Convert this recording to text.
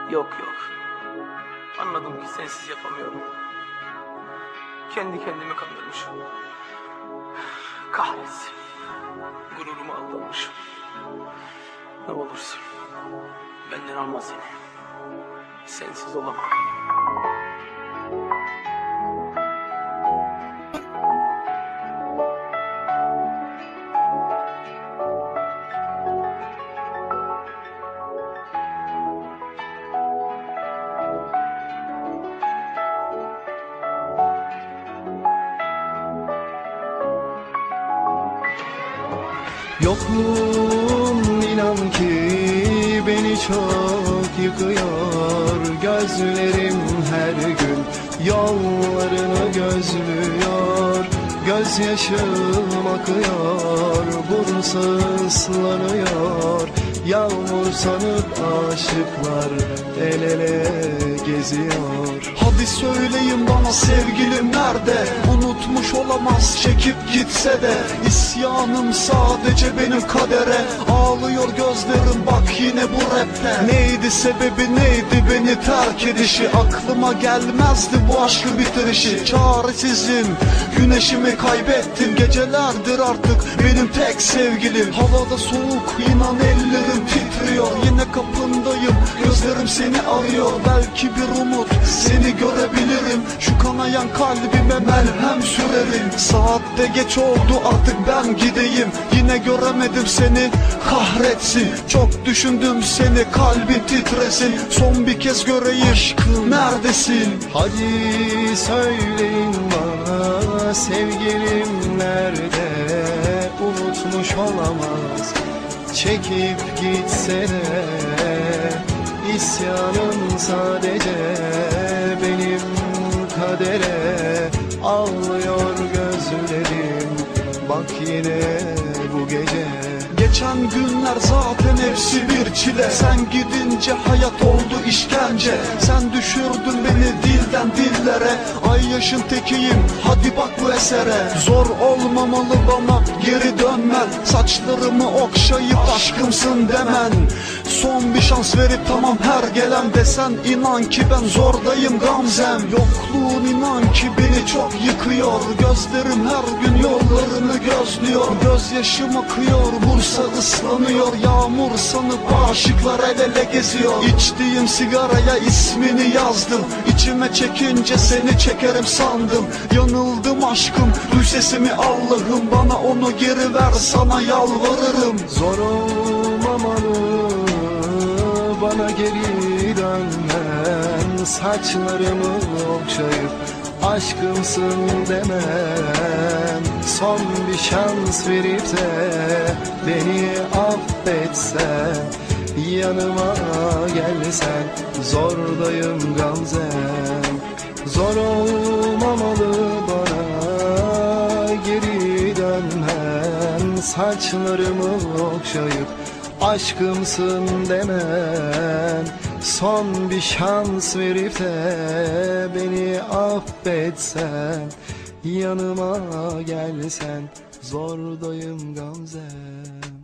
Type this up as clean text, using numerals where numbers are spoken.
Yok. Anladım ki sensiz yapamıyorum. Kendi kendimi kandırmışım. Kahretsin. Gururuma aldanmışım. Ne olursun benden alma seni. Sensiz olamam. Yokluğun inan ki beni çok yıkıyor. Gözlerim her gün yollarını gözlüyor. Gözyaşım akıyor, Bursa ıslanıyor. Yağmur sanıp aşıklar el ele geziyor. Hadi söyleyin bana sevgilim nerede? Unutmuş olamaz çekip gitse de. İsyanım sadece benim kadere. Ağlıyor gözlerim bak yine bu rapte. Neydi sebebi neydi beni terk edişi? Aklıma gelmezdi bu aşkı bitirişi. Çaresizim, güneşimi kaybettim. Gecelerdir artık benim tek sevgilim. Havada soğuk inan ellerim titriyor. Yine kapındayım gözlerim seni arıyor. Belki bir umut seni görebilirim. Şu kanayan kalbime merhem sürerim. Saatte geç oldu artık ben gideyim. Yine göremedim seni kahretsin. Çok düşündüm seni kalbim titresin. Son bir kez göreyim aşkım neredesin? Hadi söyleyin bana sevgilim nerede? Unutmuş olamaz çekip gitse de. İsyanım sadece benim kadere. Ağlıyor gözlerim bak yine bu gece. Geçen günler zaten hepsi bir çile. Sen gidince hayat oldu işkence. Sen düşürdün beni dilden dillere. Ay yaşın tekiyim hadi bak bu esere. Zor olmamalı bana geri dönmen. Saçlarımı okşayıp aşkımsın demen. Son bir şans verip tamam her gelen desen. İnan ki ben zordayım Gamzem. Yokluğun inan ki beni çok yıkıyor. Gözlerim her gün yollarını gözlüyor. Gözyaşım akıyor, Bursa ıslanıyor. Yağmur sanıp aşıklar el ele geziyor. İçtiğim sigaraya ismini yazdım. İçime çekince seni çekerim sandım. Yanıldım aşkım, duy sesimi Allah'ım. Bana onu geri ver sana yalvarırım. Zor olmamalı bana geri dönmen. Saçlarımı okşayıp aşkımsın demen. Son bir şans verip de beni affetsen. Yanıma gelsen zordayım Gamzem. Zor olmamalı bana geri dönmen. Saçlarımı okşayıp aşkımsın demen. Son bir şans verip de beni affetsen. Yanıma gelsen zordayım Gamzem.